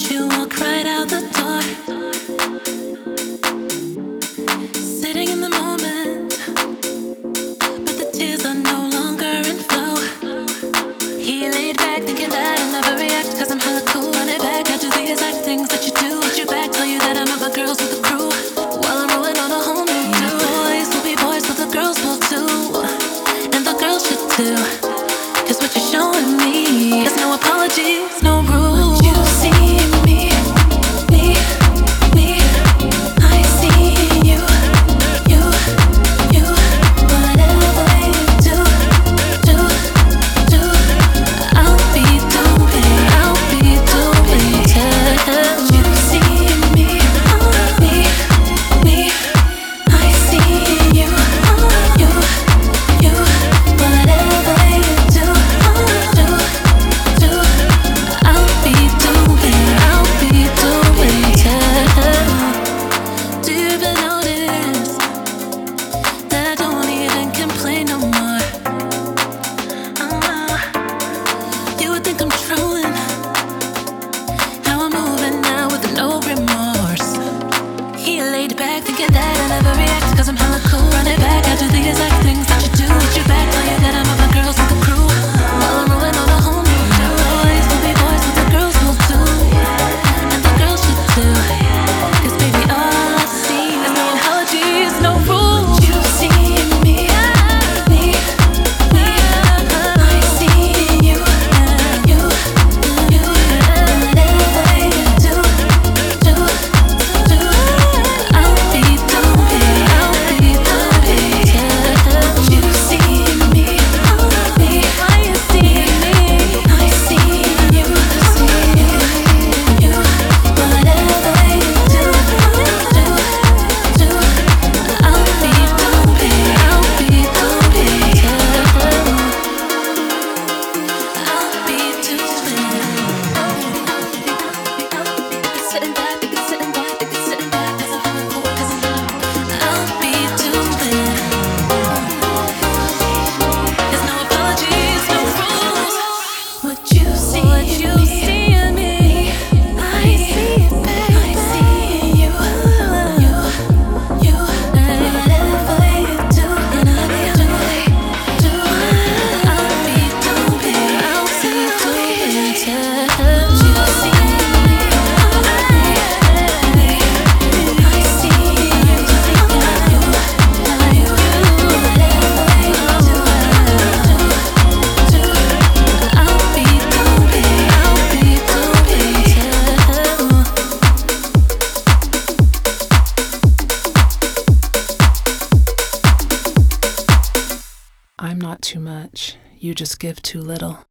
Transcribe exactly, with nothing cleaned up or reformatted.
you walk right out the door. Sitting in the moment, but the tears are no longer in flow. He laid back thinking that I'll never react, cause I'm hella cool. Run it back, I do the exact things that you do. Hit you back, tell you that I'm at my girls with the crew, while I'm rolling on a whole new new. Boys will be boys, but the girls will too, and the girls should too. Cause what you're showing me is no apologies, no rules. You see me, me, me. I see you, you, you. Whatever you do, do, do. I'll be doing, I'll be doing it. You see me, me, me. I see you, you, you. Whatever you do, do, do. I'll be doing, I'll be doing it. Do you even notice that I don't even complain no more? Uh, you would think I'm trolling how I'm moving now with no remorse. He laid back thinking that I never react, cause I'm hella cool. Run it back, I do the exact things that you do. Hit you back, tell you that I'm with my girls with the crew, while I'm rolling on a whole new new. Boys will be boys, but the girls will too, and the girls should too. Cause baby, all I see is no apologies, no rules. You see me, me, me. I see you, you, you. Whatever you do, do, do. I'll be doing, I'll be doing it. You see me, me. I see me, I see you, see you, you. Whatever you do, do, do. I'll be doing, I'll be doing it. I'll be doing. Sitting back, sitting back, sitting back, 'cause I'm hella cool, 'cause I'll be doing. There's no apologies, no rules. What you see, what you see in me, I see it, babe. I see you, you, you. Whatever you do, and I'll be doing, doing. I'll be doing, I'll be doing it. You see me, me, I see you, you, you. Whatever you do, do, do. I'll be doing, I'll be doing it. I'm not too much. You just give too little.